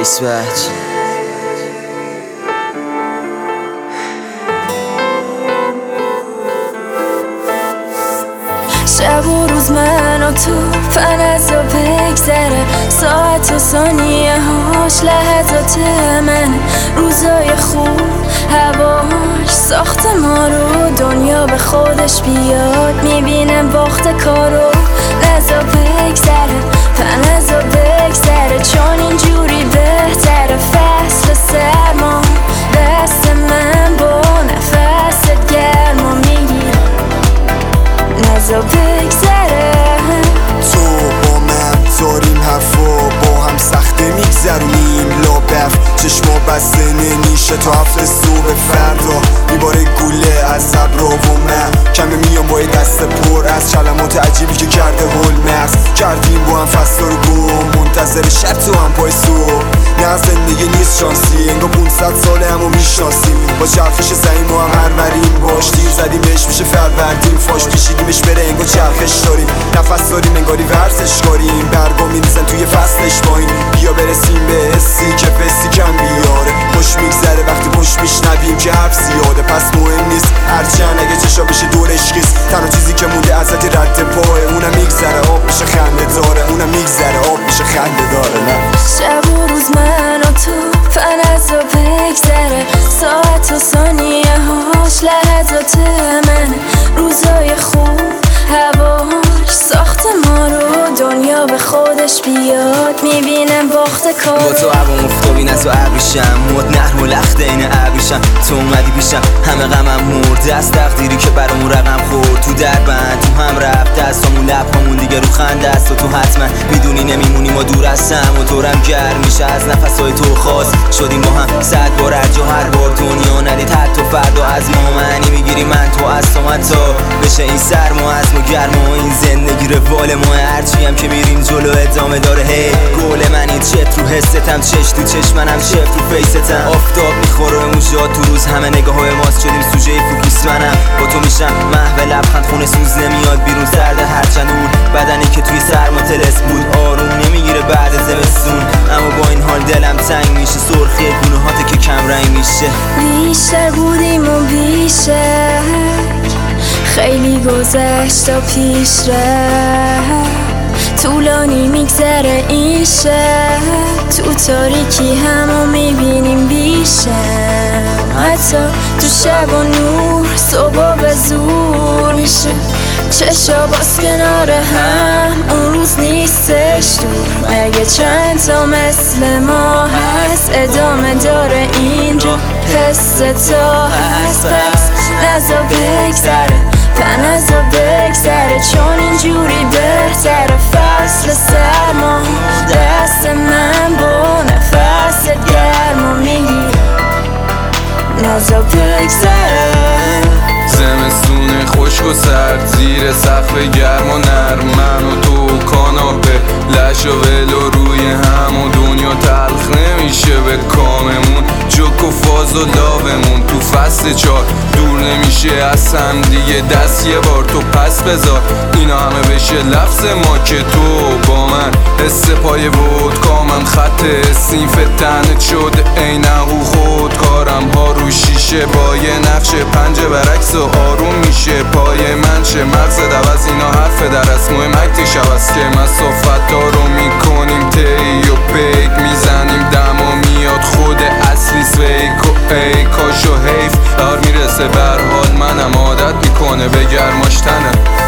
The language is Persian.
بیس بچ. شب و روز من و تو فلزا بگذره، ساعت و ثانیه هاش لحظات من، روزای خوب هواش ساخت ما رو، دنیا به خودش بیاد میبینم باخت کارو. لحظا بگذره فلزا بگذره، چون اینجوری بهتره. فصل سرما دست من با نفست گرما میگیره، لحظا بگذره. تو با من داریم حرفا با هم سخته میگذرونیم لابف، چشما بسته نمیشه تا هفته صبح فردا میباره گوله از ابرا و من کمه میام با دست پر از کلمات عجیبی که کرده هول مغز کردیم با هم فصل رو گم، منتظر شب تو هم پای صبح. نه زندگی نیست شانسی، انگار 500 ساله همو میشناسیم، با چرخش زمین ما هم هروریم، باش تیر زدیم بهش میشه فروردین، فاش کشیدیمش بره انگار چرخش داریم، نفس داریم انگاری ورزش کاریم، برگا میریزن توی فصلش باین، بیا برسیم به حسی که فسی کم بیاره. خوش میگذره وقتی پشت میشنویم که حرف زیاده، پس مهم نیست هرچند اگه چشا بشه دورش خیست، تنها چیزی که مونده ازت رد پاه، اونم میگذره آب میشه خنده داره، اونم میگذره آب میشه خنده داره. نه شب و روز من و تو فلزا بگذره، ساعت و ثانیه هاش لحظات من، روزای خوب هواش ساخت ما رو، دنیا به خودش بیاد میبینم باخت کار. با تو عوام افتابین از و عبریشم، مد نرم و لخته این عبریشم، تو اومدی پیشم همه غمم مرده از تقدیری که برامون رقم خورد، تو دربند تو هم رفت دستامون لبهامون دیگه رو خنده است و تو حتما میدونی نمیمونی ما دور هستم و دورم گرم میشه از نفسهای تو خاص شدیم با هم 100 بار هرجا هر بار دنیا ندید حتی فردا از ما معنی میگیری من تو از تو حتی بشه این سرما از ما گرما، این زندگی روال ما هرچی هم که میریم جلو ادامه داره. هی گل منی چت رو حستم، چش تو چشمنم شف رو فیستم، آفتاب میخوره موجات تو روز همه نگاه های ماست شدیم سوژه فوکوس منم، با تو میشم محو لبخند خونه سوز نمیاد بیرون سرده هرچند اون بدنی که توی سرما تلس بود آروم نمیگیره بعد زمستون، اما با این حال دلم تنگ میشه، سرخی گونه‌هات که کم رنگ میشه. بیشتر بودیم و بیشتر خیلی گذشت و پیش رفت، طولانی میگذره این شب، تو تاریکی همو میبینیم بیشتر، حتی تو شب و نور صبح به زور میشه، چشا باز کنار هم اون روز نیستش دور، مگه چند تا مثل ما هست ادامه داره اینجا، حس تا هست پس لحظا بگذره فلزا بگذره، چون اینجوری بهتره. فصل سرما دست من با نفست گرما میگیره، لحظا بگذره. زمستون خشک و سرد زیر سقف گرم و نرم، من و تو کاناپه لش و ولو روی هم و دنیا تلخ نمیشه به کاممون، جوک و فاز و لاومون تو فصل 4 دور نمیشه از هم دیگه، دست یه بار تو پس بذار اینا همه بشه لفظ ما که تو با من، حس پای ودکا من خط سینف تنت شده اینهو خود کارم ها رو شیشه، با یه نقش پنجه برعکس و آروم میشه پای من، چه مغز دوز اینا حرف در از مهم اکتی شب است که مسافت ها رو میکنیم تی و پیک میزنیم دم و میاد خود اصلی سویک و ای کاش و حیف دار میرسه برحال منم عادت میکنه به گرماش تنم.